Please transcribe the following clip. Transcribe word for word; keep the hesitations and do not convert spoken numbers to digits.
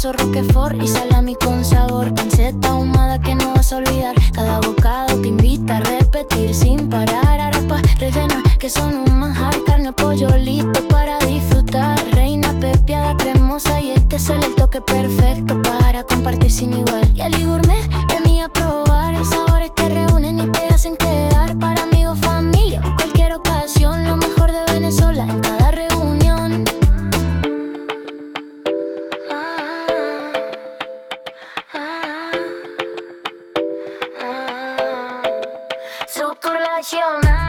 queso roquefort y salami con sabor. Panceta ahumada que no vas a olvidar. Cada bocado te invita a repetir sin parar. Arepas rellenas que son un manjar. Carne o pollo listo para disfrutar. Reina pepiada cremosa y este es el toque perfecto para compartir sin igual. Y Ali Gourmet venía a probar sabores que reúnen y te hacen quedar. Para amigos, familia o cualquier ocasión, lo mejor de Venezuela en cada reunión. Ah, ah, ah, ah. Subculacional.